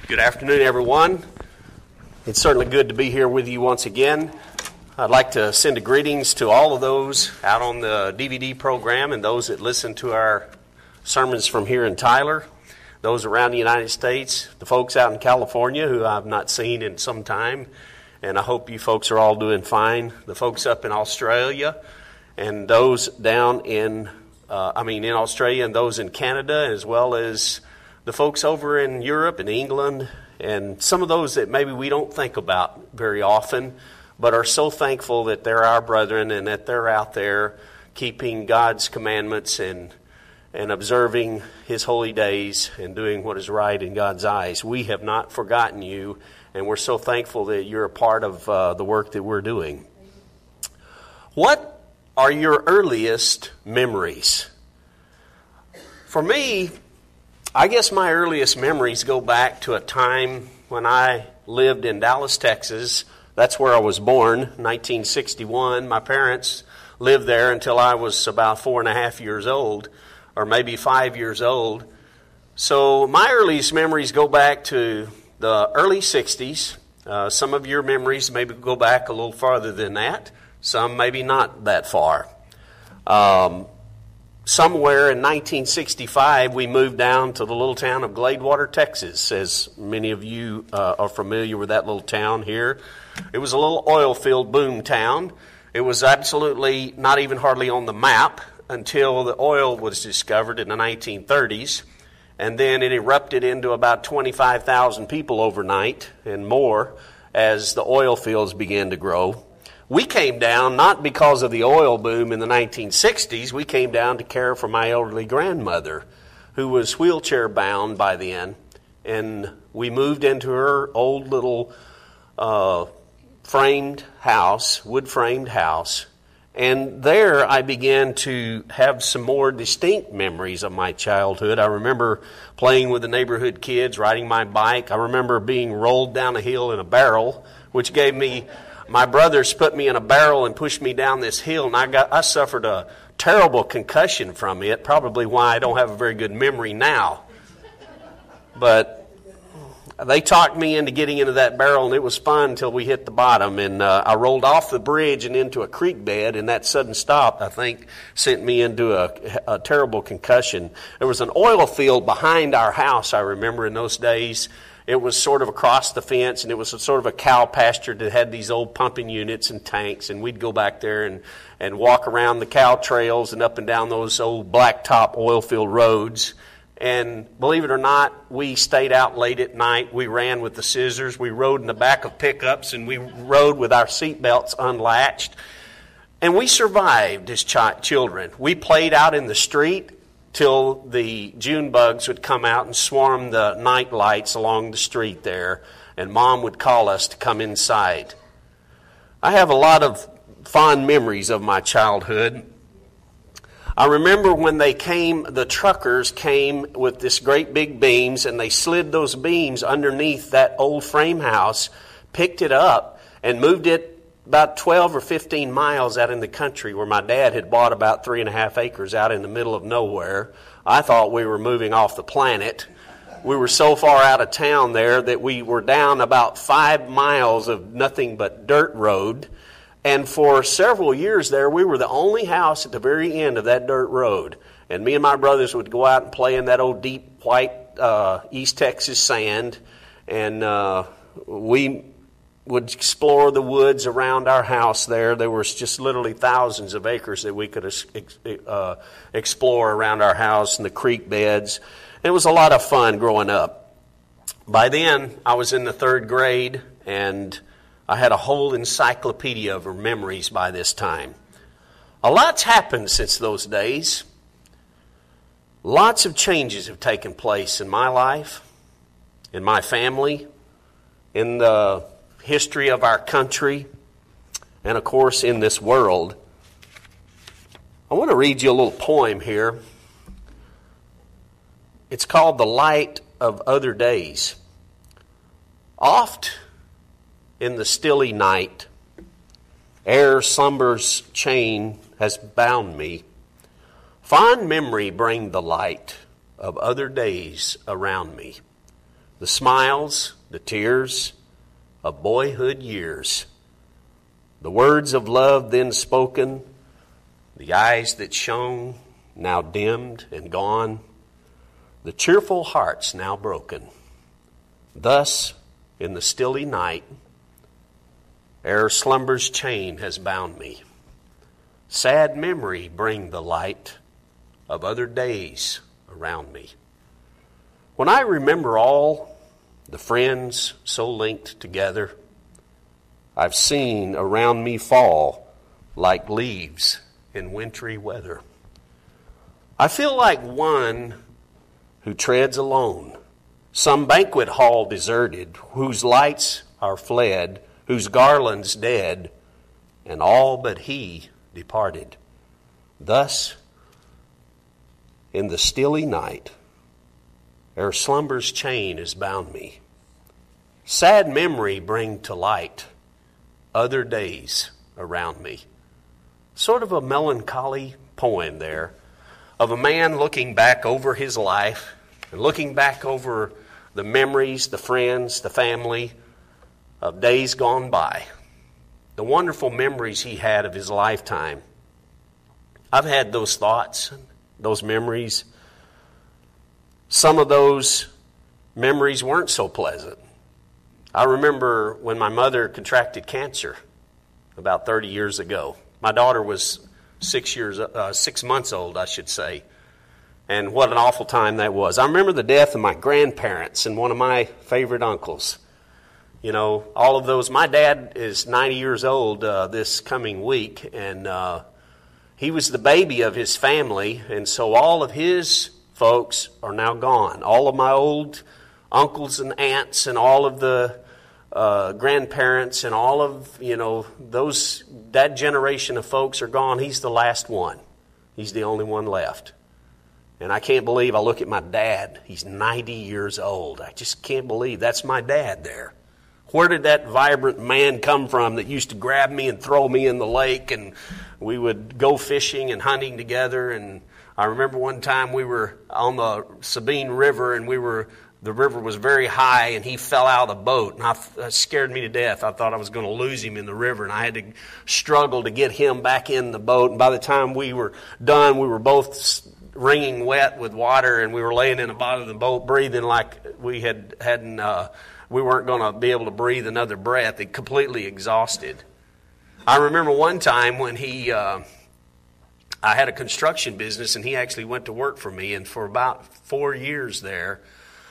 Good afternoon, everyone. It's certainly good to be here with you once again. I'd like to send a greetings to all of those out on the DVD program and those that listen to our sermons from here in Tyler, those around the United States, the folks out in California who I've not seen in some time, and I hope you folks are all doing fine, the folks up in Australia, and those down in Australia and those in Canada, as well as the folks over in Europe and England, and some of those that maybe we don't think about very often, but are so thankful that they're our brethren and that they're out there keeping God's commandments and observing His holy days and doing what is right in God's eyes. We have not forgotten you, and we're so thankful that you're a part of the work that we're doing. What are your earliest memories? For me, I guess my earliest memories go back to a time when I lived in Dallas, Texas. That's where I was born, 1961. My parents lived there until I was about 4.5 years old, or maybe 5 years old. So my earliest memories go back to the early 60s. Some of your memories maybe go back a little farther than that. Some maybe not that far. Somewhere in 1965, we moved down to the little town of Gladewater, Texas, as many of you are familiar with that little town here. It was a little oil field boom town. It was absolutely not even hardly on the map until the oil was discovered in the 1930s. And then it erupted into about 25,000 people overnight and more as the oil fields began to grow. We came down not because of the oil boom in the 1960s. We came down to care for my elderly grandmother, who was wheelchair bound by then. And we moved into her old little framed house, wood framed house. And there I began to have some more distinct memories of my childhood. I remember playing with the neighborhood kids, riding my bike. I remember being rolled down a hill in a barrel, which gave me... My brothers put me in a barrel and pushed me down this hill, and I suffered a terrible concussion from it, probably why I don't have a very good memory now. But they talked me into getting into that barrel, and it was fun until we hit the bottom. And I rolled off the bridge and into a creek bed, and that sudden stop, I think, sent me into a terrible concussion. There was an oil field behind our house, I remember, in those days. It was sort of across the fence, and it was sort of a cow pasture that had these old pumping units and tanks, and we'd go back there and walk around the cow trails and up and down those old blacktop oil field roads. And believe it or not, we stayed out late at night. We ran with the scissors. We rode in the back of pickups, and we rode with our seatbelts unlatched. And we survived as children. We played out in the street till the June bugs would come out and swarm the night lights along the street there, and Mom would call us to come inside. I have a lot of fond memories of my childhood. I remember when the truckers came with this great big beams, and they slid those beams underneath that old frame house, picked it up, and moved it about 12 or 15 miles out in the country where my dad had bought about 3.5 acres out in the middle of nowhere. I thought we were moving off the planet. We were so far out of town there that we were down about 5 miles of nothing but dirt road. And for several years there, we were the only house at the very end of that dirt road. And me and my brothers would go out and play in that old deep white East Texas sand. And we would explore the woods around our house there. There was just literally thousands of acres that we could explore around our house and the creek beds. It was a lot of fun growing up. By then, I was in the 3rd grade, and I had a whole encyclopedia of memories by this time. A lot's happened since those days. Lots of changes have taken place in my life, in my family, in the history of our country, and of course in this world. I want to read you a little poem here. It's called The Light of Other Days. Oft in the stilly night, ere slumber's chain has bound me, fond memory bring the light of other days around me. the smiles, the tears of boyhood years, the words of love then spoken, the eyes that shone, now dimmed and gone, the cheerful hearts now broken. Thus, in the stilly night, ere slumber's chain has bound me, sad memory bring the light of other days around me. When I remember all the friends so linked together, I've seen around me fall like leaves in wintry weather. I feel like one who treads alone, some banquet hall deserted, whose lights are fled, whose garlands dead, and all but he departed. Thus, in the stilly night, ere slumber's chain has bound me, sad memory bring to light other days around me. Sort of a melancholy poem there of a man looking back over his life and looking back over the memories, the friends, the family of days gone by, the wonderful memories he had of his lifetime. I've had those thoughts, those memories. Some of those memories weren't so pleasant. I remember when my mother contracted cancer about 30 years ago. My daughter was 6 months old, I should say. And what an awful time that was. I remember the death of my grandparents and one of my favorite uncles. You know, all of those. My dad is 90 years old this coming week, and he was the baby of his family, and so all of his folks are now gone. All of my old uncles and aunts and all of the grandparents and all of, that generation of folks are gone. He's the last one. He's the only one left. And I can't believe, I look at my dad. He's 90 years old. I just can't believe that's my dad there. Where did that vibrant man come from that used to grab me and throw me in the lake, and we would go fishing and hunting together? And I remember one time we were on the Sabine River, and the river was very high, and he fell out of the boat, and that scared me to death. I thought I was going to lose him in the river, and I had to struggle to get him back in the boat. And by the time we were done, we were both wringing wet with water, and we were laying in the bottom of the boat breathing like we we weren't going to be able to breathe another breath, completely exhausted. I remember one time when I had a construction business, and he actually went to work for me, and for about 4 years there,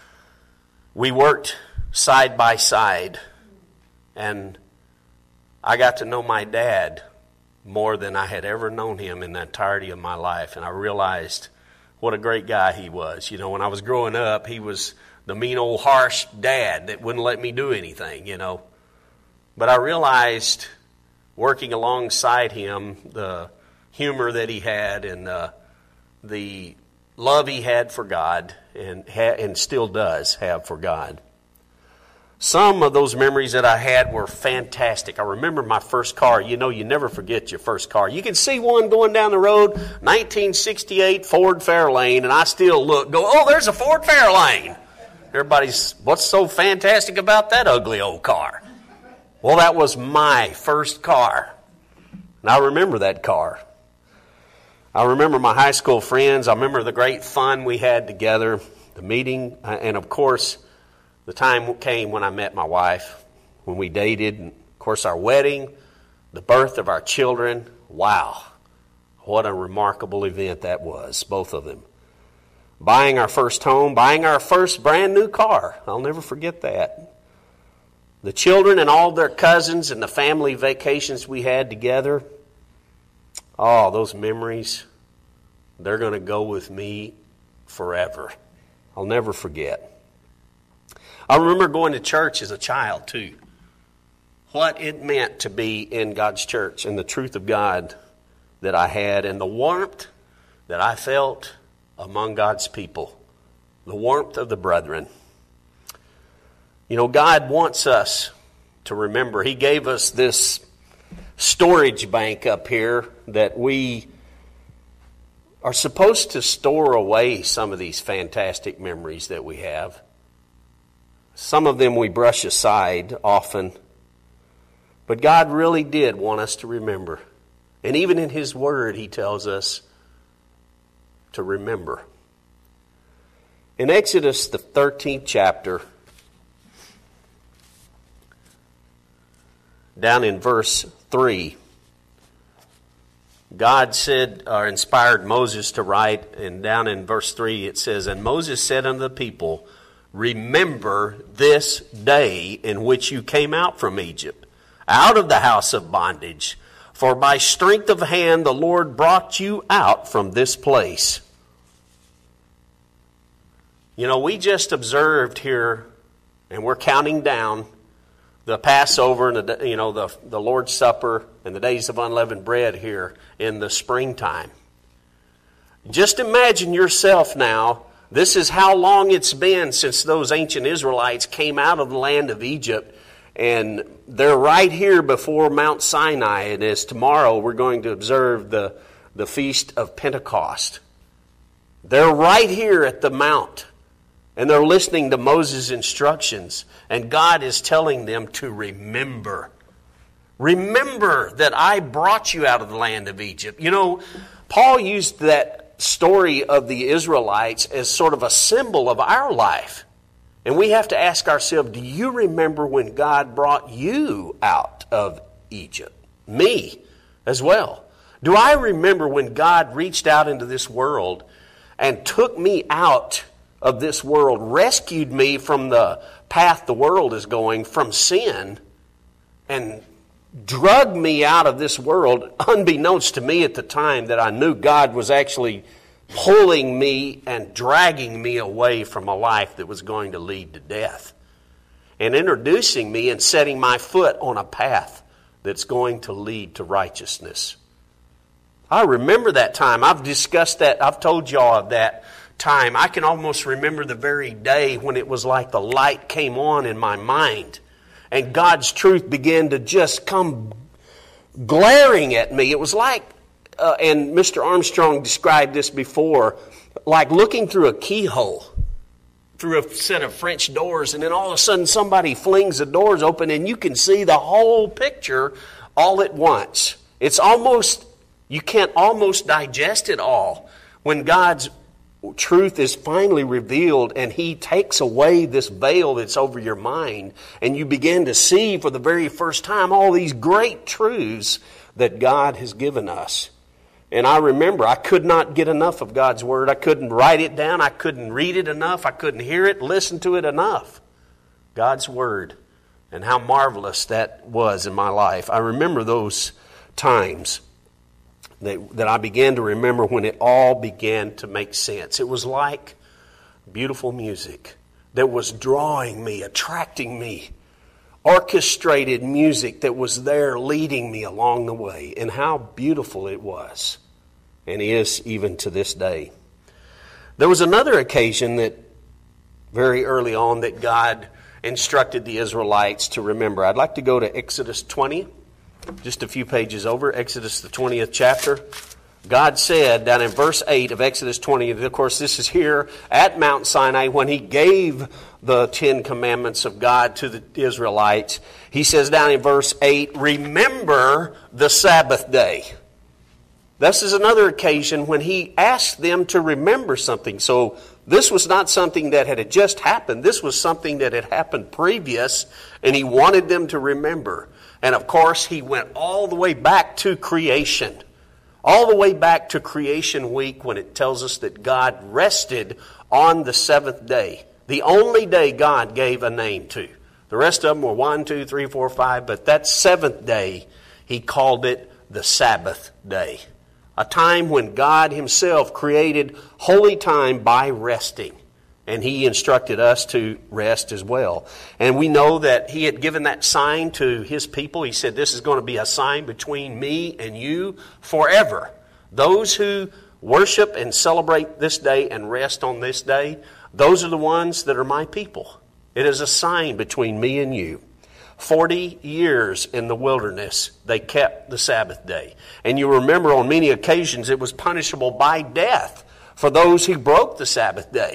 we worked side by side, and I got to know my dad more than I had ever known him in the entirety of my life, and I realized what a great guy he was. You know, when I was growing up, he was the mean old harsh dad that wouldn't let me do anything, But I realized, working alongside him, the humor that he had and the love he had for God and still does have for God. Some of those memories that I had were fantastic. I remember my first car. You never forget your first car. You can see one going down the road, 1968 Ford Fairlane, and I still go, oh, there's a Ford Fairlane. Everybody's, what's so fantastic about that ugly old car? Well, that was my first car. And I remember that car. I remember my high school friends. I remember the great fun we had together, the meeting, and of course, the time came when I met my wife, when we dated, and of course our wedding, the birth of our children. Wow, what a remarkable event that was, both of them. Buying our first home, buying our first brand new car. I'll never forget that. The children and all their cousins and the family vacations we had together. Oh, those memories, they're going to go with me forever. I'll never forget. I remember going to church as a child, too. What it meant to be in God's church and the truth of God that I had and the warmth that I felt among God's people, the warmth of the brethren. God wants us to remember. He gave us this storage bank up here that we are supposed to store away some of these fantastic memories that we have. Some of them we brush aside often. But God really did want us to remember. And even in His Word, He tells us to remember. In Exodus, the 13th chapter, down in verse 3, God said, or inspired Moses to write, and down in verse 3 it says, "And Moses said unto the people, Remember this day in which you came out from Egypt, out of the house of bondage. For by strength of hand the Lord brought you out from this place." You know, we just observed here, and we're counting down the Passover and the Lord's Supper and the days of unleavened bread here in the springtime. Just imagine yourself now. This is how long it's been since those ancient Israelites came out of the land of Egypt. And they're right here before Mount Sinai. And as tomorrow we're going to observe the Feast of Pentecost. They're right here at the Mount. And they're listening to Moses' instructions. And God is telling them to remember. Remember that I brought you out of the land of Egypt. You know, Paul used that story of the Israelites as sort of a symbol of our life. And we have to ask ourselves, do you remember when God brought you out of Egypt? Me as well. Do I remember when God reached out into this world and took me out of this world, rescued me from the path the world is going, from sin, and drugged me out of this world, unbeknownst to me at the time that I knew God was actually pulling me and dragging me away from a life that was going to lead to death, and introducing me and setting my foot on a path that's going to lead to righteousness. I remember that time. I've discussed that. I've told y'all of that time. I can almost remember the very day when it was like the light came on in my mind and God's truth began to just come glaring at me. It was like, and Mr. Armstrong described this before, like looking through a keyhole, through a set of French doors, and then all of a sudden somebody flings the doors open and you can see the whole picture all at once. It's almost, you can't almost digest it all when God's truth is finally revealed and He takes away this veil that's over your mind and you begin to see for the very first time all these great truths that God has given us. And I remember I could not get enough of God's Word. I couldn't write it down. I couldn't read it enough. I couldn't hear it, listen to it enough. God's Word, and how marvelous that was in my life. I remember those times that I began to remember when it all began to make sense. It was like beautiful music that was drawing me, attracting me. Orchestrated music that was there leading me along the way. And how beautiful it was. And is even to this day. There was another occasion that very early on that God instructed the Israelites to remember. I'd like to go to Exodus 20. Just a few pages over, Exodus the 20th chapter. God said down in verse 8 of Exodus 20, of course this is here at Mount Sinai when He gave the 10 commandments of God to the Israelites. He says down in verse 8, remember the Sabbath day. This is another occasion when He asked them to remember something. So this was not something that had just happened. This was something that had happened previous, and He wanted them to remember. And of course, He went all the way back to creation. All the way back to creation week when it tells us that God rested on the seventh day. The only day God gave a name to. The rest of them were 1, 2, 3, 4, 5. But that seventh day, He called it the Sabbath day. A time when God Himself created holy time by resting. And He instructed us to rest as well. And we know that He had given that sign to His people. He said, this is going to be a sign between me and you forever. Those who worship and celebrate this day and rest on this day, those are the ones that are my people. It is a sign between me and you. 40 years in the wilderness, they kept the Sabbath day. And you remember on many occasions it was punishable by death for those who broke the Sabbath day.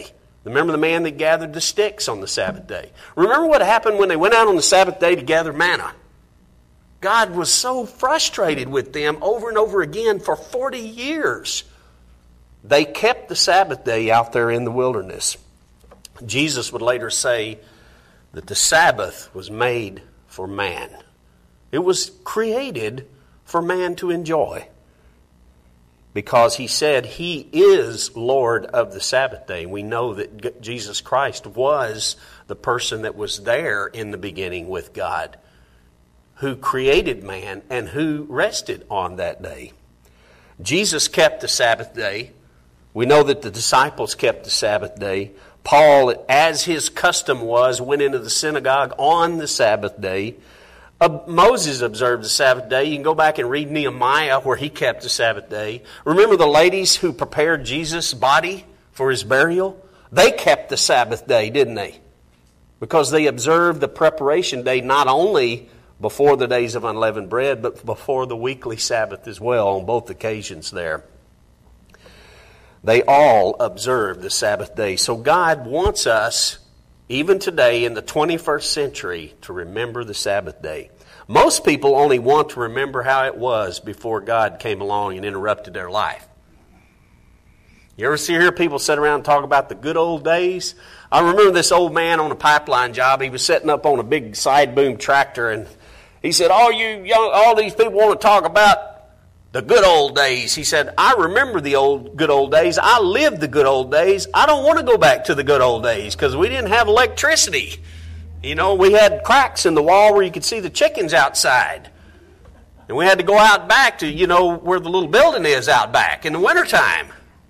Remember the man that gathered the sticks on the Sabbath day. Remember what happened when they went out on the Sabbath day to gather manna. God was so frustrated with them over and over again for 40 years. They kept the Sabbath day out there in the wilderness. Jesus would later say that the Sabbath was made for man. It was created for man to enjoy. Because he said he is Lord of the Sabbath day. We know that Jesus Christ was the person that was there in the beginning with God, who created man and who rested on that day. Jesus kept the Sabbath day. We know that the disciples kept the Sabbath day. Paul, as his custom was, went into the synagogue on the Sabbath day. Moses observed the Sabbath day. You can go back and read Nehemiah where he kept the Sabbath day. Remember the ladies who prepared Jesus' body for his burial? They kept the Sabbath day, didn't they? Because they observed the preparation day not only before the days of unleavened bread, but before the weekly Sabbath as well on both occasions there. They all observed the Sabbath day. So God wants us, even today in the 21st century, to remember the Sabbath day. Most people only want to remember how it was before God came along and interrupted their life. You ever hear people sit around and talk about the good old days? I remember this old man on a pipeline job. He was setting up on a big side boom tractor, and he said, all these people want to talk about the good old days. He said, I remember the good old days. I lived the good old days. I don't want to go back to the good old days because we didn't have electricity. You know, we had cracks in the wall where you could see the chickens outside. And we had to go out back to, where the little building is out back in the wintertime.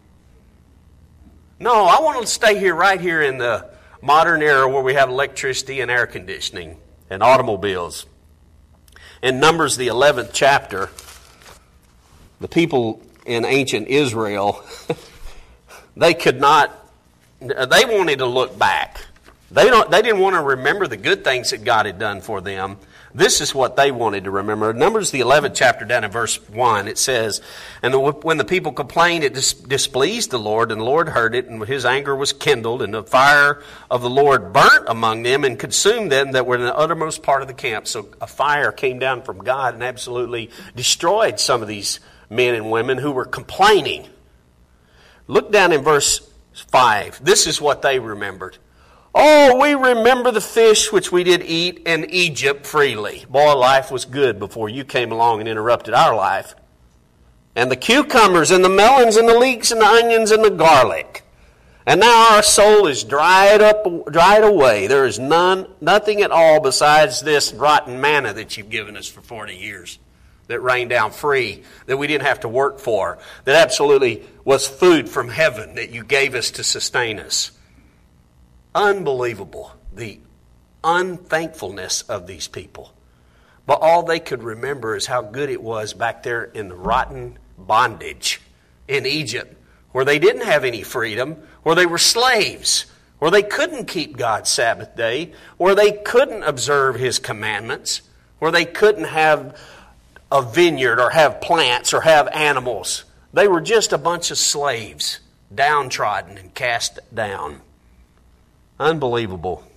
No, I want to stay right here in the modern era where we have electricity and air conditioning and automobiles. In Numbers, the 11th chapter, the people in ancient Israel, they wanted to look back. They didn't want to remember the good things that God had done for them. This is what they wanted to remember. Numbers, the 11th chapter, down in verse 1, it says, And when the people complained, it displeased the Lord, and the Lord heard it, and his anger was kindled, and the fire of the Lord burnt among them and consumed them that were in the uttermost part of the camp. So a fire came down from God and absolutely destroyed some of these men and women who were complaining. Look down in verse 5. This is what they remembered. Oh, we remember the fish which we did eat in Egypt freely. Boy, life was good before you came along and interrupted our life. And the cucumbers and the melons and the leeks and the onions and the garlic. And now our soul is dried away. There is nothing at all besides this rotten manna that you've given us for 40 years. That rained down free, that we didn't have to work for, that absolutely was food from heaven that you gave us to sustain us. Unbelievable, the unthankfulness of these people. But all they could remember is how good it was back there in the rotten bondage in Egypt, where they didn't have any freedom, where they were slaves, where they couldn't keep God's Sabbath day, where they couldn't observe His commandments, where they couldn't have a vineyard or have plants or have animals. They were just a bunch of slaves, downtrodden and cast down. Unbelievable.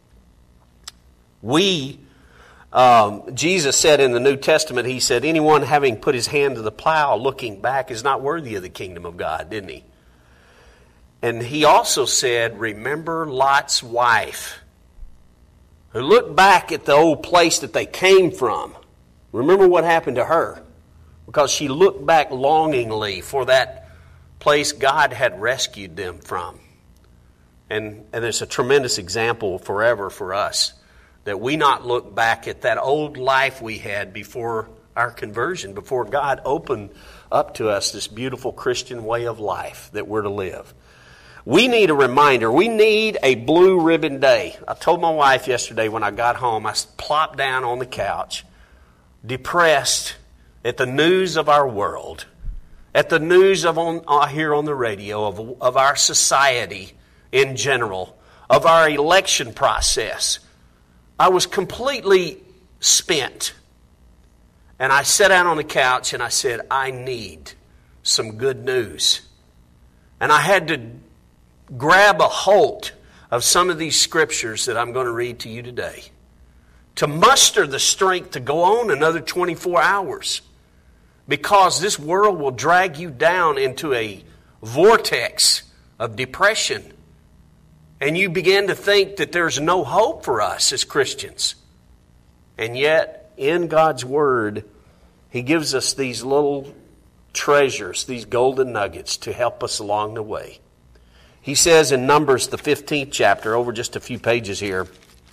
Jesus said in the New Testament, He said, anyone having put his hand to the plow looking back is not worthy of the kingdom of God, didn't He? And He also said, remember Lot's wife, who looked back at the old place that they came from. Remember what happened to her, because she looked back longingly for that place God had rescued them from. And it's a tremendous example forever for us, that we not look back at that old life we had before our conversion, before God opened up to us this beautiful Christian way of life that we're to live. We need a reminder. We need a blue ribbon day. I told my wife yesterday when I got home, I plopped down on the couch, depressed at the news of our world, at the news of here on the radio of our society in general, of our election process. I was completely spent. And I sat down on the couch and I said, I need some good news. And I had to grab a hold of some of these scriptures that I'm going to read to you today, to muster the strength to go on another 24 hours, because this world will drag you down into a vortex of depression, and you begin to think that there's no hope for us as Christians. And yet, in God's Word, He gives us these little treasures, these golden nuggets to help us along the way. He says in Numbers, the 15th chapter, over just a few pages here,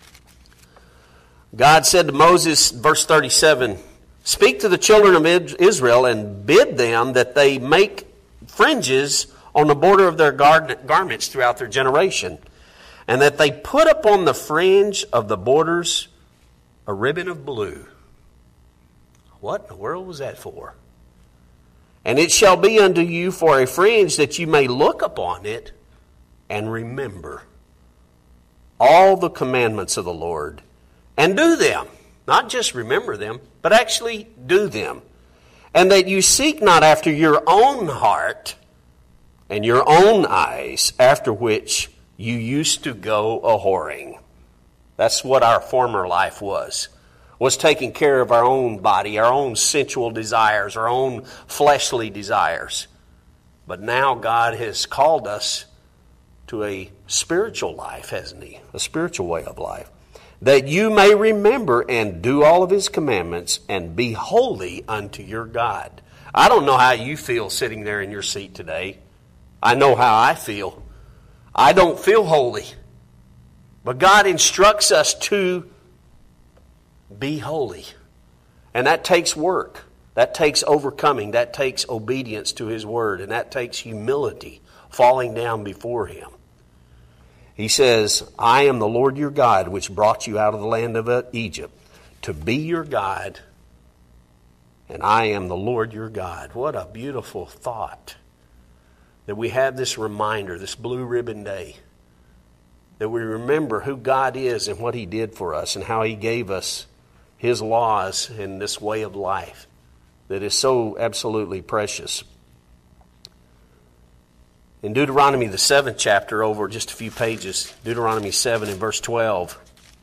God said to Moses, verse 37, "Speak to the children of Israel and bid them that they make fringes on the border of their garments throughout their generation, and that they put upon the fringe of the borders a ribbon of blue." What in the world was that for? "And it shall be unto you for a fringe, that you may look upon it and remember all the commandments of the Lord, and do them." Not just remember them, but actually do them. "And that you seek not after your own heart and your own eyes, after which you used to go a-whoring." That's what our former life was taking care of our own body, our own sensual desires, our own fleshly desires. But now God has called us to a spiritual life, hasn't He? A spiritual way of life. "That you may remember and do all of His commandments, and be holy unto your God." I don't know how you feel sitting there in your seat today. I know how I feel. I don't feel holy. But God instructs us to be holy. And that takes work. That takes overcoming. That takes obedience to His Word. And that takes humility, falling down before Him. He says, "I am the Lord your God, which brought you out of the land of Egypt, to be your God, and I am the Lord your God." What a beautiful thought, that we have this reminder, this blue ribbon day, that we remember who God is and what He did for us, and how He gave us His laws and this way of life that is so absolutely precious. In Deuteronomy, the 7th chapter, over just a few pages, Deuteronomy 7 and verse 12,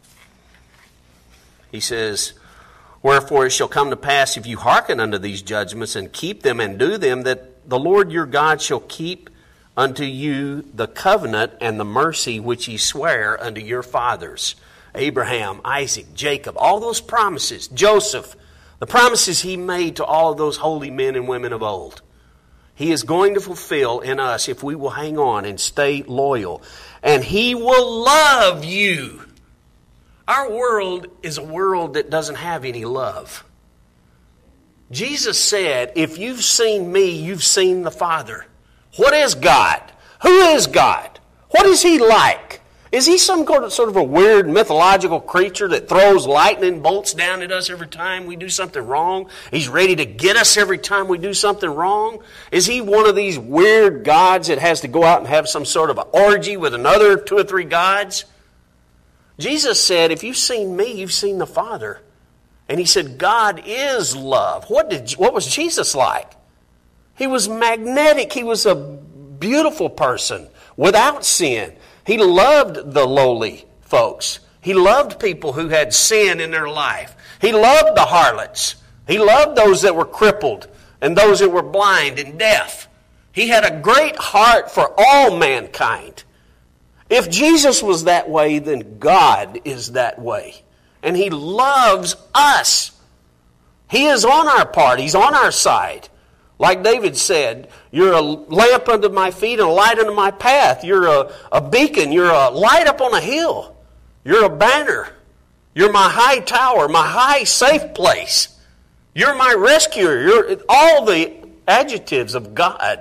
he says, "Wherefore it shall come to pass, if you hearken unto these judgments, and keep them and do them, that the Lord your God shall keep unto you the covenant and the mercy which He sware unto your fathers." Abraham, Isaac, Jacob, all those promises, Joseph, the promises He made to all of those holy men and women of old, He is going to fulfill in us if we will hang on and stay loyal. And He will love you. Our world is a world that doesn't have any love. Jesus said, "If you've seen me, you've seen the Father." What is God? Who is God? What is He like? Is He some sort of a weird mythological creature that throws lightning bolts down at us every time we do something wrong? He's ready to get us every time we do something wrong? Is He one of these weird gods that has to go out and have some sort of an orgy with another 2 or 3 gods? Jesus said, "If you've seen me, you've seen the Father." And He said, God is love. What was Jesus like? He was magnetic. He was a beautiful person without sin. He loved the lowly folks. He loved people who had sin in their life. He loved the harlots. He loved those that were crippled and those that were blind and deaf. He had a great heart for all mankind. If Jesus was that way, then God is that way. And He loves us. He is on our part. He's on our side. Like David said, "You're a lamp unto my feet and a light unto my path." You're a beacon. You're a light up on a hill. You're a banner. You're my high tower, my high safe place. You're my rescuer. You're all the adjectives of God.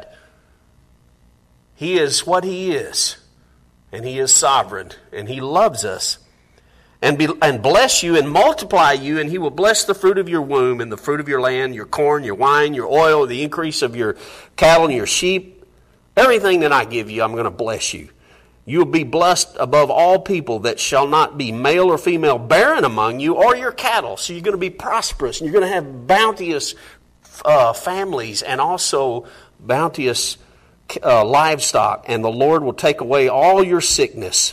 He is what He is. And He is sovereign. And He loves us. And bless you and multiply you, and He will bless the fruit of your womb and the fruit of your land, your corn, your wine, your oil, the increase of your cattle and your sheep. Everything that I give you, I'm going to bless you. You will be blessed above all people, that shall not be male or female barren among you, or your cattle. So you're going to be prosperous, and you're going to have bounteous families, and also bounteous livestock, and the Lord will take away all your sickness.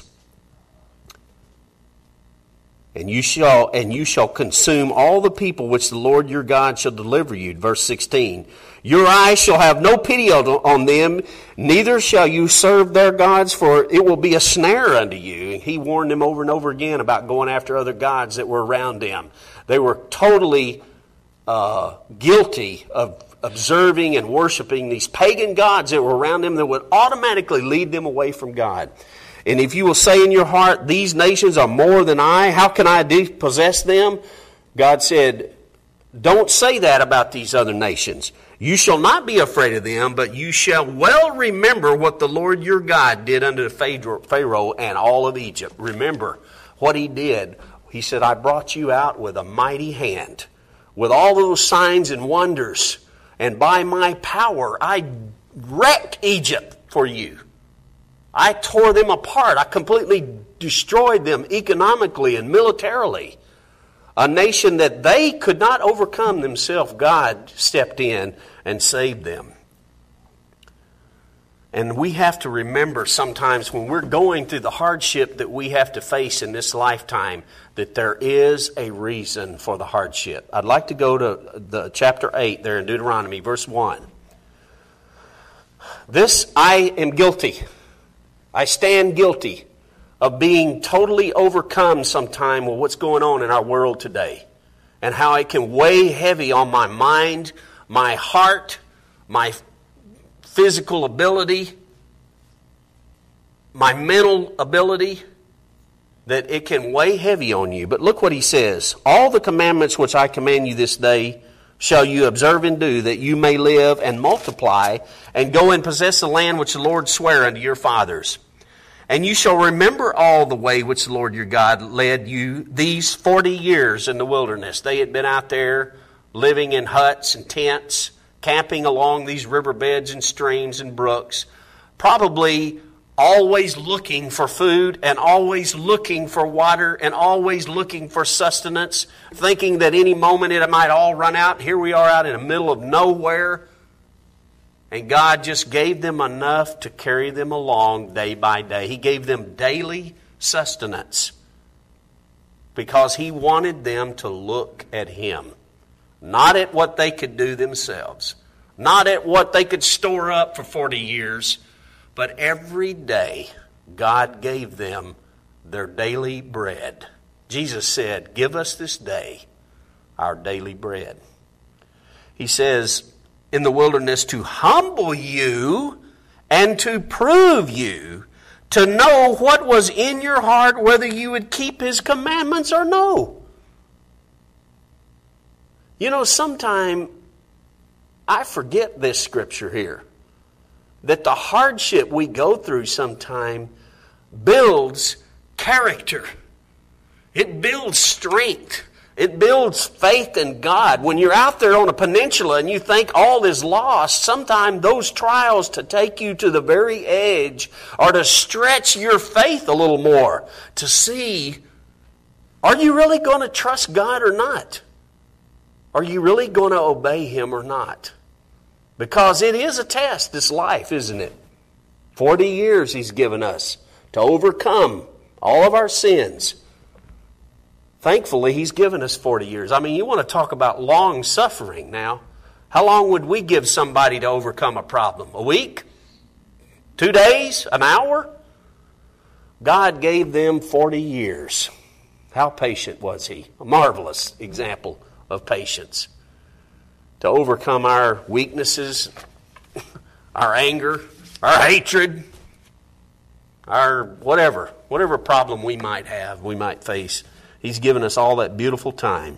And you shall consume all the people which the Lord your God shall deliver you. Verse 16. Your eyes shall have no pity on them, neither shall you serve their gods, for it will be a snare unto you. And he warned them over and over again about going after other gods that were around them. They were totally guilty of observing and worshiping these pagan gods that were around them that would automatically lead them away from God. And if you will say in your heart, these nations are more than I, how can I possess them? God said, don't say that about these other nations. You shall not be afraid of them, but you shall well remember what the Lord your God did unto Pharaoh and all of Egypt. Remember what he did. He said, I brought you out with a mighty hand, with all those signs and wonders. And by my power, I wrecked Egypt for you. I tore them apart. I completely destroyed them economically and militarily. A nation that they could not overcome themselves, God stepped in and saved them. And we have to remember sometimes when we're going through the hardship that we have to face in this lifetime, that there is a reason for the hardship. I'd like to go to the chapter 8 there in Deuteronomy, verse 1. This I am guilty. I stand guilty of being totally overcome sometime with what's going on in our world today, and how it can weigh heavy on my mind, my heart, my physical ability, my mental ability, that it can weigh heavy on you. But look what he says. All the commandments which I command you this day shall you observe and do, that you may live and multiply, and go and possess the land which the Lord sware unto your fathers. And you shall remember all the way which the Lord your God led you these 40 years in the wilderness. They had been out there living in huts and tents, camping along these riverbeds and streams and brooks, probably always looking for food and always looking for water and always looking for sustenance, thinking that any moment it might all run out. Here we are out in the middle of nowhere. And God just gave them enough to carry them along day by day. He gave them daily sustenance because He wanted them to look at Him. Not at what they could do themselves. Not at what they could store up for 40 years. But every day, God gave them their daily bread. Jesus said, give us this day our daily bread. He says in the wilderness to humble you and to prove you, to know what was in your heart, whether you would keep His commandments or no. You know, sometime I forget this scripture here, that the hardship we go through sometime builds character. It builds strength. It builds faith in God. When you're out there on a peninsula and you think all is lost, sometimes those trials to take you to the very edge are to stretch your faith a little more, to see, are you really going to trust God or not? Are you really going to obey Him or not? Because it is a test, this life, isn't it? 40 years He's given us to overcome all of our sins. Thankfully, He's given us 40 years. I mean, you want to talk about long suffering now. How long would we give somebody to overcome a problem? A week? 2 days? An hour? God gave them 40 years. How patient was He? A marvelous example of patience. To overcome our weaknesses, our anger, our hatred, our whatever problem we might have, we might face. He's given us all that beautiful time.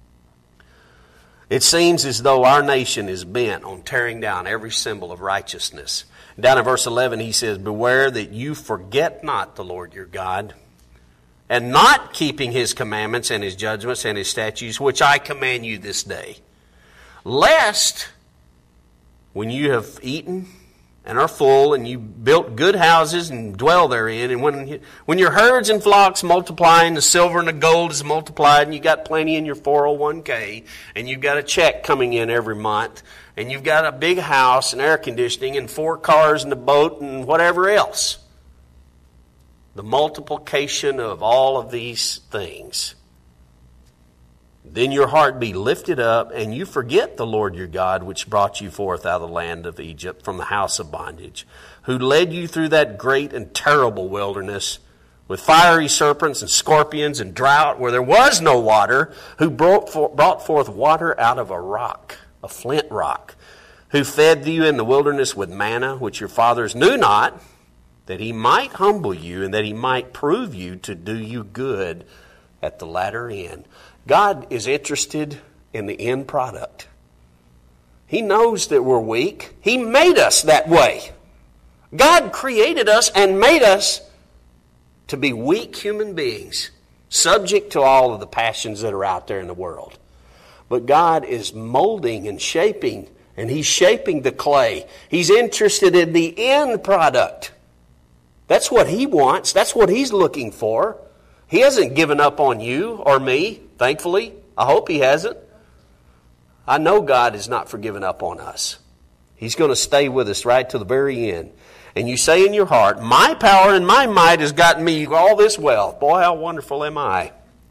It seems as though our nation is bent on tearing down every symbol of righteousness. Down in verse 11 he says, beware that you forget not the Lord your God, and not keeping His commandments and His judgments and His statutes, which I command you this day. Lest, when you have eaten and are full, and you built good houses and dwell therein. And when your herds and flocks multiply, and the silver and the gold is multiplied, and you got plenty in your 401k, and you've got a check coming in every month, and you've got a big house and air conditioning and 4 cars and a boat and whatever else. The multiplication of all of these things. Then your heart be lifted up, and you forget the Lord your God, which brought you forth out of the land of Egypt from the house of bondage, who led you through that great and terrible wilderness with fiery serpents and scorpions and drought where there was no water, who brought forth water out of a rock, a flint rock, who fed you in the wilderness with manna, which your fathers knew not, that he might humble you and that he might prove you to do you good at the latter end. God is interested in the end product. He knows that we're weak. He made us that way. God created us and made us to be weak human beings, subject to all of the passions that are out there in the world. But God is molding and shaping, and He's shaping the clay. He's interested in the end product. That's what He wants. That's what He's looking for. He hasn't given up on you or me, thankfully. I hope He hasn't. I know God has not forgiven up on us. He's going to stay with us right to the very end. And you say in your heart, my power and my might has gotten me all this wealth. Boy, how wonderful am I.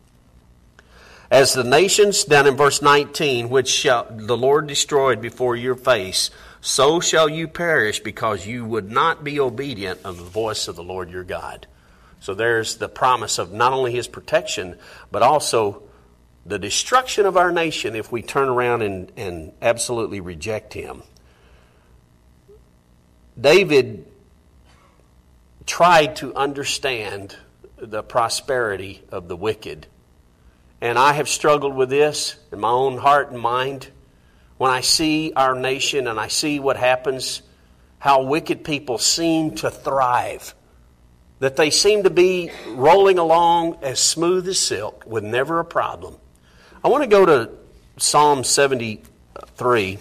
As the nations, down in verse 19, which the Lord destroyed before your face, so shall you perish because you would not be obedient unto the voice of the Lord your God. So there's the promise of not only His protection, but also the destruction of our nation if we turn around and absolutely reject Him. David tried to understand the prosperity of the wicked. And I have struggled with this in my own heart and mind. When I see our nation and I see what happens, how wicked people seem to thrive. That they seem to be rolling along as smooth as silk with never a problem. I want to go to Psalm 73.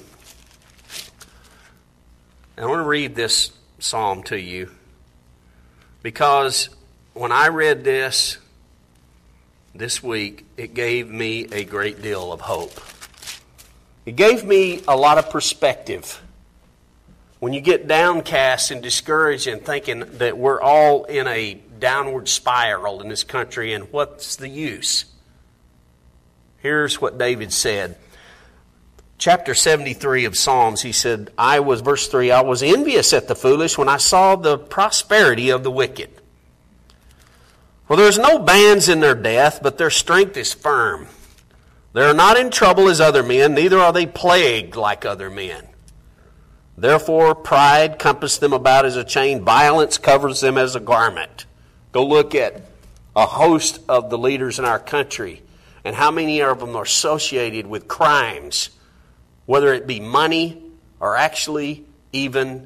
And I want to read this psalm to you. Because when I read this week, it gave me a great deal of hope. It gave me a lot of perspective. When you get downcast and discouraged and thinking that we're all in a downward spiral in this country and what's the use? Here's what David said. Chapter 73 of Psalms, he said, verse 3, I was envious at the foolish when I saw the prosperity of the wicked. For there is no bands in their death, but their strength is firm. They are not in trouble as other men, neither are they plagued like other men. Therefore pride compassed them about as a chain, violence covers them as a garment. Go look at a host of the leaders in our country and how many of them are associated with crimes, whether it be money or actually even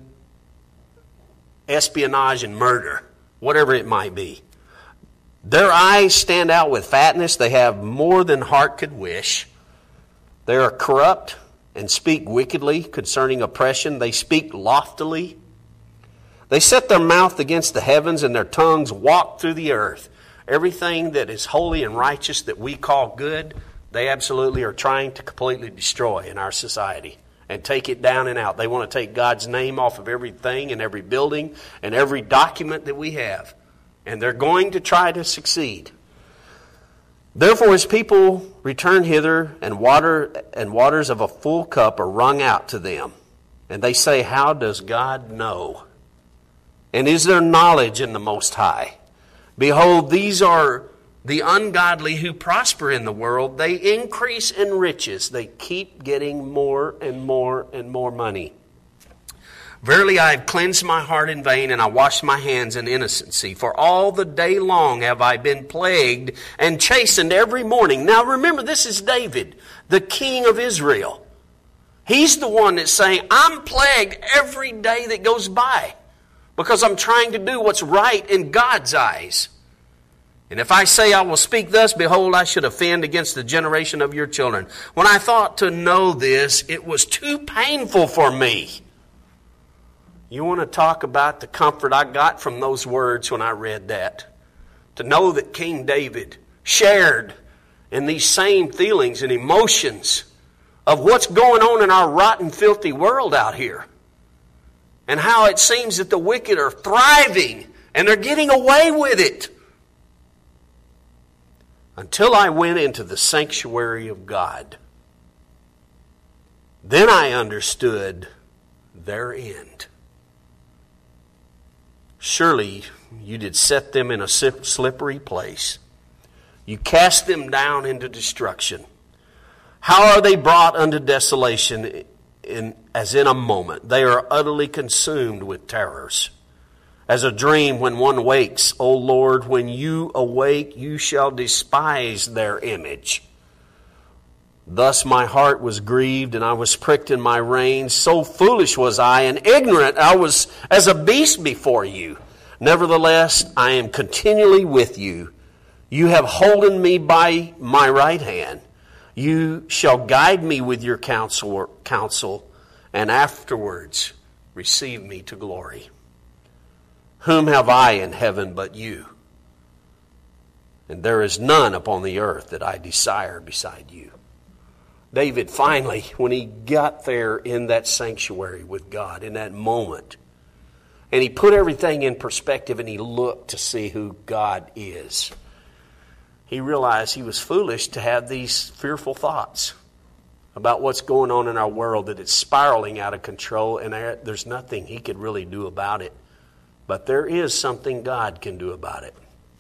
espionage and murder, whatever it might be. Their eyes stand out with fatness. They have more than heart could wish. They are corrupt and speak wickedly concerning oppression. They speak loftily. They set their mouth against the heavens and their tongues walk through the earth. Everything that is holy and righteous that we call good, they absolutely are trying to completely destroy in our society and take it down and out. They want to take God's name off of everything and every building and every document that we have. And they're going to try to succeed. Therefore his people return hither, and waters of a full cup are wrung out to them. And they say, how does God know? And is there knowledge in the Most High? Behold, these are the ungodly who prosper in the world. They increase in riches. They keep getting more and more and more money. Verily I have cleansed my heart in vain, and I washed my hands in innocency. For all the day long have I been plagued and chastened every morning. Now remember, this is David, the king of Israel. He's the one that's saying, I'm plagued every day that goes by because I'm trying to do what's right in God's eyes. And if I say I will speak thus, behold, I should offend against the generation of your children. When I thought to know this, it was too painful for me. You want to talk about the comfort I got from those words when I read that? To know that King David shared in these same feelings and emotions of what's going on in our rotten, filthy world out here. And how it seems that the wicked are thriving and they're getting away with it. Until I went into the sanctuary of God, then I understood their end. Surely you did set them in a slippery place. You cast them down into destruction. How are they brought unto desolation as in a moment? They are utterly consumed with terrors. As a dream when one wakes, O Lord, when you awake, you shall despise their image. Thus my heart was grieved, and I was pricked in my reins. So foolish was I, and ignorant I was as a beast before you. Nevertheless, I am continually with you. You have holden me by my right hand. You shall guide me with your counsel, and afterwards receive me to glory. Whom have I in heaven but you? And there is none upon the earth that I desire beside you. David finally, when he got there in that sanctuary with God, in that moment, and he put everything in perspective and he looked to see who God is, he realized he was foolish to have these fearful thoughts about what's going on in our world, that it's spiraling out of control and there's nothing he could really do about it. But there is something God can do about it.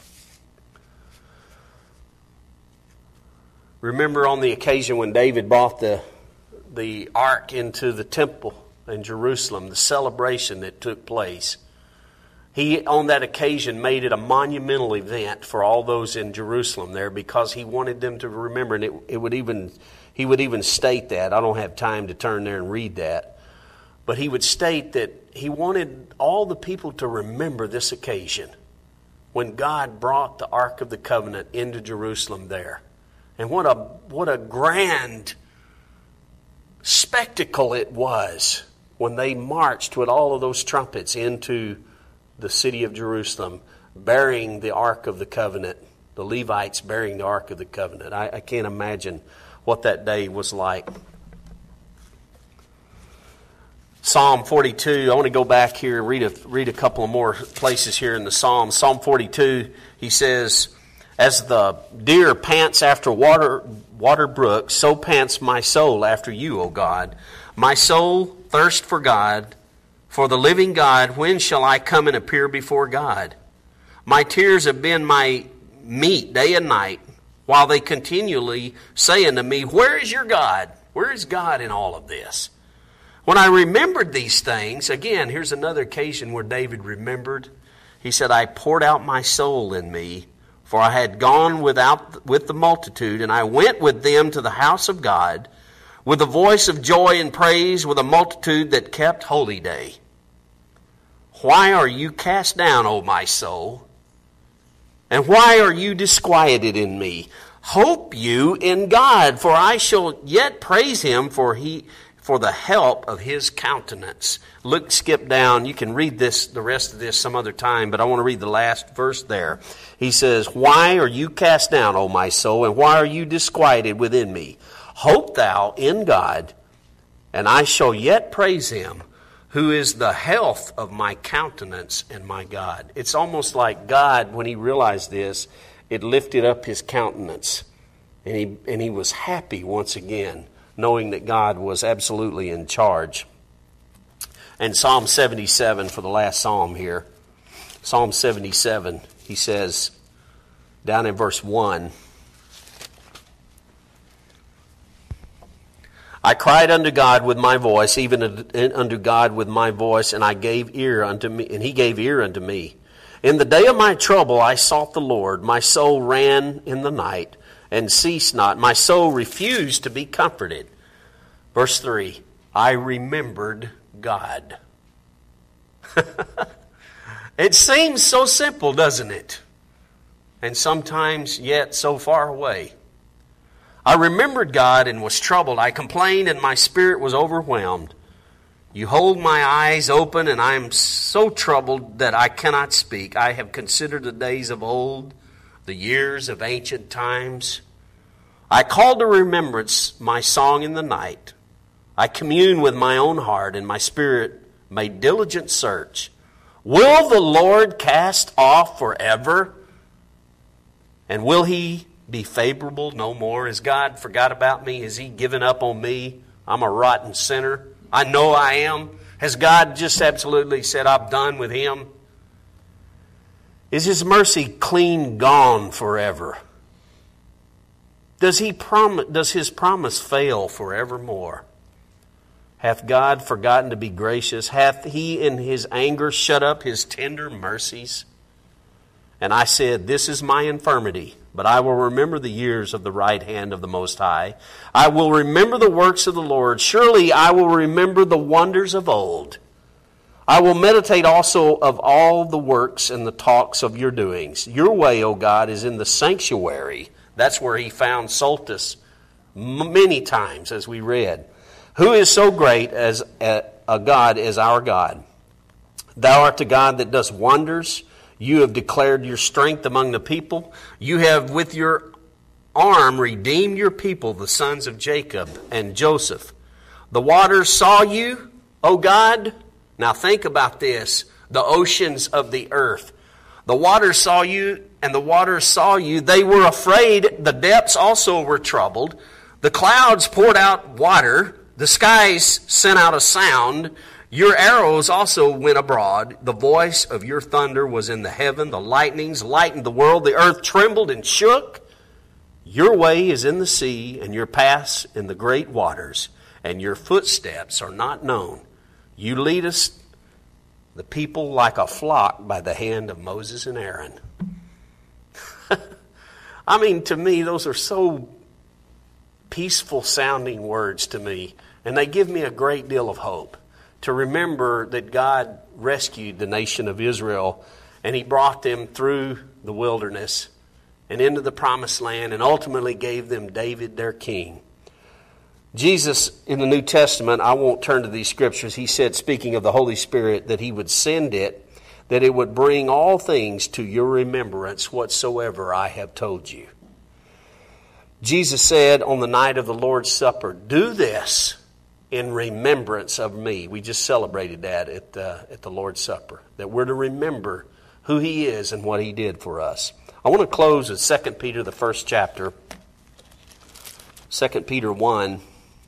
Remember on the occasion when David brought the ark into the temple in Jerusalem, the celebration that took place. He, on that occasion, made it a monumental event for all those in Jerusalem there because he wanted them to remember, and he would even state that. I don't have time to turn there and read that. But he would state that he wanted all the people to remember this occasion when God brought the Ark of the Covenant into Jerusalem there. And what a grand spectacle it was when they marched with all of those trumpets into the city of Jerusalem, bearing the Ark of the Covenant, the Levites bearing the Ark of the Covenant. I can't imagine what that day was like. Psalm 42, I want to go back here and read a couple of more places here in the Psalm. Psalm 42, he says, as the deer pants after water brooks, so pants my soul after you, O God. My soul thirsts for God, for the living God. When shall I come and appear before God? My tears have been my meat day and night, while they continually say unto me, where is your God? Where is God in all of this? When I remembered these things, again, here's another occasion where David remembered. He said, I poured out my soul in me, for I had gone with the multitude, and I went with them to the house of God, with a voice of joy and praise, with a multitude that kept holy day. Why are you cast down, O my soul? And why are you disquieted in me? Hope you in God, for I shall yet praise him for the help of his countenance. Skip down. You can read the rest of this some other time, but I want to read the last verse there. He says, why are you cast down, O my soul, and why are you disquieted within me? Hope thou in God, and I shall yet praise him, who is the health of my countenance and my God. It's almost like God, when he realized this, it lifted up his countenance, and he was happy once again, knowing that God was absolutely in charge. And Psalm 77 for the last psalm here. Psalm 77, he says, down in verse 1, I cried unto God with my voice, even unto God with my voice, and I gave ear unto me, and he gave ear unto me. In the day of my trouble I sought the Lord. My soul ran in the night and ceased not. My soul refused to be comforted. Verse 3, I remembered God. It seems so simple, doesn't it? And sometimes yet so far away. I remembered God and was troubled. I complained and my spirit was overwhelmed. You hold my eyes open, and I am so troubled that I cannot speak. I have considered the days of old, the years of ancient times. I call to remembrance my song in the night. I commune with my own heart, and my spirit made diligent search. Will the Lord cast off forever? And will He be favorable no more? Has God forgot about me? Has He given up on me? I'm a rotten sinner. I know I am. Has God just absolutely said, I'm done with Him? Is His mercy clean gone forever? Does His promise fail forevermore? Hath God forgotten to be gracious? Hath He in His anger shut up His tender mercies? And I said, this is my infirmity, but I will remember the years of the right hand of the Most High. I will remember the works of the Lord. Surely I will remember the wonders of old. I will meditate also of all the works and the talks of your doings. Your way, O God, is in the sanctuary. That's where He found solace many times, as we read. Who is so great as a God as our God? Thou art the God that does wonders. You have declared your strength among the people. You have with your arm redeemed your people, the sons of Jacob and Joseph. The waters saw you, O God. Now think about this. The oceans of the earth. The waters saw you, and the waters saw you. They were afraid. The depths also were troubled. The clouds poured out water. The skies sent out a sound. Your arrows also went abroad. The voice of your thunder was in the heaven. The lightnings lightened the world. The earth trembled and shook. Your way is in the sea, and your paths in the great waters, and your footsteps are not known. You lead us, the people, like a flock by the hand of Moses and Aaron. I mean, to me, those are so peaceful sounding words to me, and they give me a great deal of hope. To remember that God rescued the nation of Israel, and He brought them through the wilderness and into the promised land, and ultimately gave them David, their king. Jesus, in the New Testament, I won't turn to these scriptures, He said, speaking of the Holy Spirit, that He would send it, that it would bring all things to your remembrance whatsoever I have told you. Jesus said on the night of the Lord's Supper, do this in remembrance of me. We just celebrated that at the Lord's Supper, that we're to remember who He is and what He did for us. I want to close with 2 Peter, the first chapter, 2 Peter 1.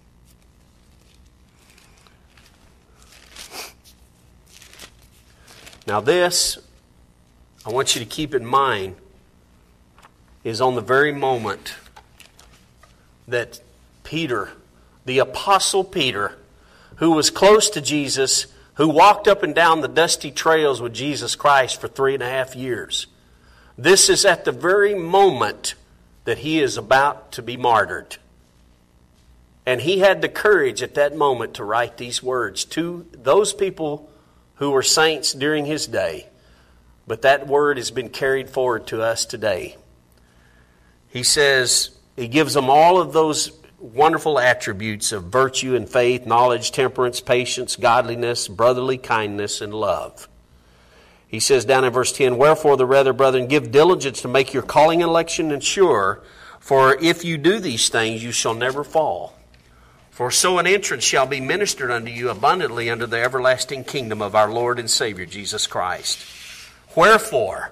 Now this, I want you to keep in mind, is on the very moment that Peter, the Apostle Peter, who was close to Jesus, who walked up and down the dusty trails with Jesus Christ for 3.5 years. This is at the very moment that he is about to be martyred. And he had the courage at that moment to write these words to those people who were saints during his day. But that word has been carried forward to us today. He says, he gives them all of those wonderful attributes of virtue and faith, knowledge, temperance, patience, godliness, brotherly kindness, and love. He says down in verse 10, wherefore the rather, brethren, give diligence to make your calling and election sure, for if you do these things, you shall never fall. For so an entrance shall be ministered unto you abundantly unto the everlasting kingdom of our Lord and Savior Jesus Christ. Wherefore,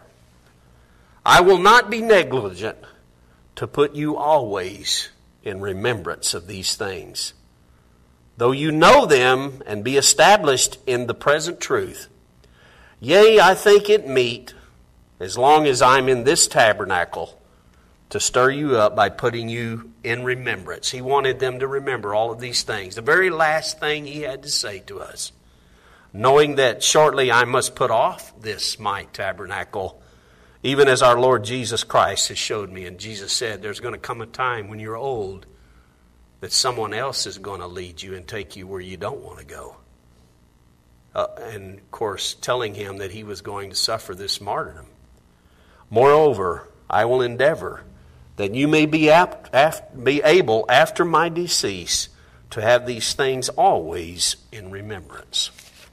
I will not be negligent to put you always in remembrance of these things, though you know them and be established in the present truth. Yea, I think it meet, as long as I'm in this tabernacle, to stir you up by putting you in remembrance. He wanted them to remember all of these things. The very last thing he had to say to us, knowing that shortly I must put off this my tabernacle, even as our Lord Jesus Christ has showed me. And Jesus said, there's going to come a time when you're old that someone else is going to lead you and take you where you don't want to go. And of course, telling him that he was going to suffer this martyrdom. Moreover, I will endeavor that you may be able after my decease to have these things always in remembrance.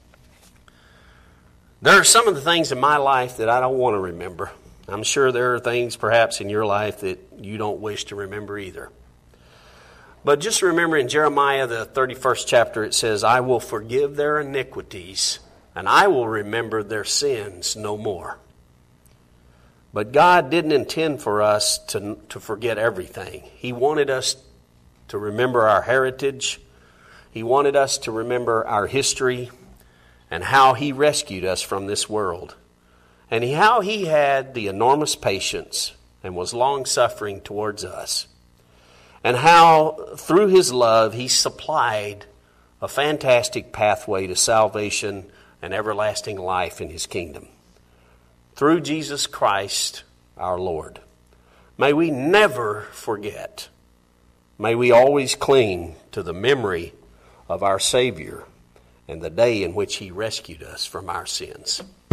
There are some of the things in my life that I don't want to remember. I'm sure there are things perhaps in your life that you don't wish to remember either. But just remember in Jeremiah, the 31st chapter, it says, I will forgive their iniquities, and I will remember their sins no more. But God didn't intend for us to forget everything. He wanted us to remember our heritage. He wanted us to remember our history and how He rescued us from this world. And how He had the enormous patience and was long-suffering towards us. And how, through His love, He supplied a fantastic pathway to salvation and everlasting life in His kingdom. Through Jesus Christ, our Lord. May we never forget. May we always cling to the memory of our Savior and the day in which He rescued us from our sins.